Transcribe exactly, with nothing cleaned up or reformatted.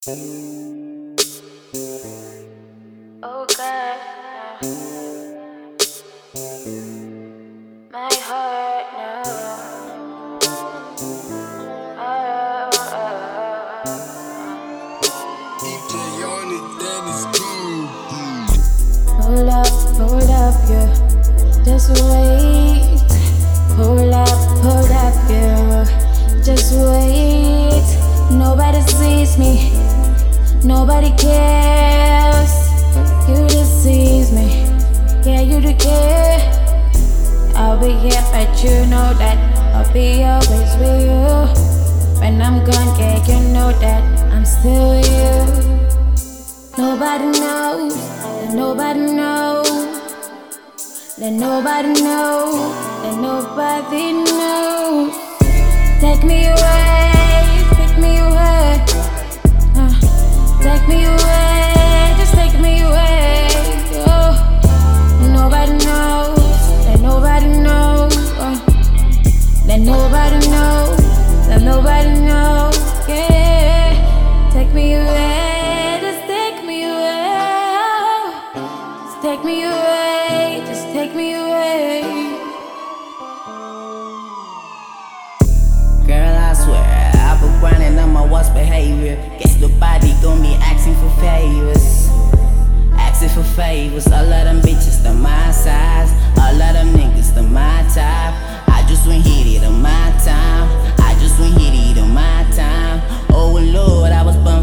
Oh God, my heart now. Oh, oh, oh. Hold up, hold up, yeah. Just wait. Hold up, hold up, yeah. Just wait. Nobody sees me. Nobody cares. You just sees me. Yeah, you do care. I'll be here, but you know that I'll be always with you. When I'm gone, yeah, you know that I'm still with you. Nobody knows. Let nobody know. Let nobody know. Let nobody know. Take me away. Take me away. Uh, take me away. Just take me away. Oh, nobody knows. Let nobody know. Uh, let nobody know. Let nobody know. Yeah. Take me away. Just take me away. Just take me away. Just take me away. Girl, I swear, I've been grinding on my worst behavior. Guess the body gon' be asking for favors. Asking for favors. All of them bitches, they're my size. All of them niggas, they're my type. I just went hit it on my time. I just went hit it on my time. Oh Lord, I was bummed